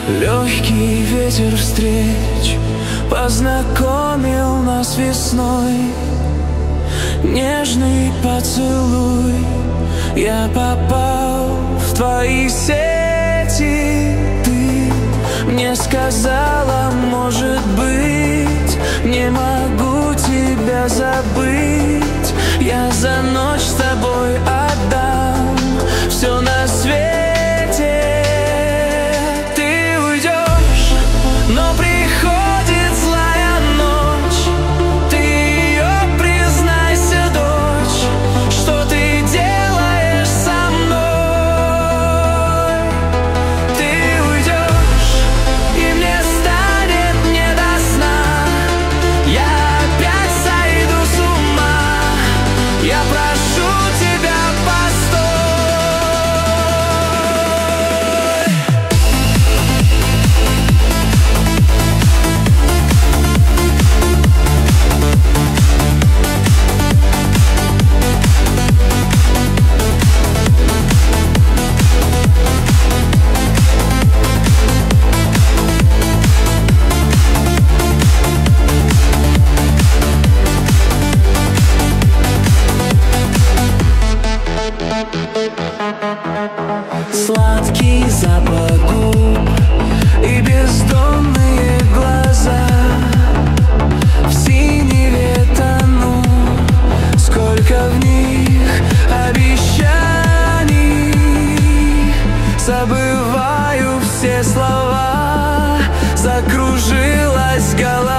Легкий ветер встреч познакомил нас весной. Нежный поцелуй, я попал в твои сети. Ты мне сказала, может быть, не могу тебя забыть. Я за ночь с тобой отдам все на свете. Ты уйдешь, но приходит злая ночь. Ты ее признайся, дочь, что ты делаешь со мной. Ты уйдешь, и мне станет не до сна. Я опять сойду с ума. Я прошу тебя, постой. Сладкий запах губ и бездонные глаза. В синеве тону, сколько в них обещаний. Забываю все слова, закружилась голова.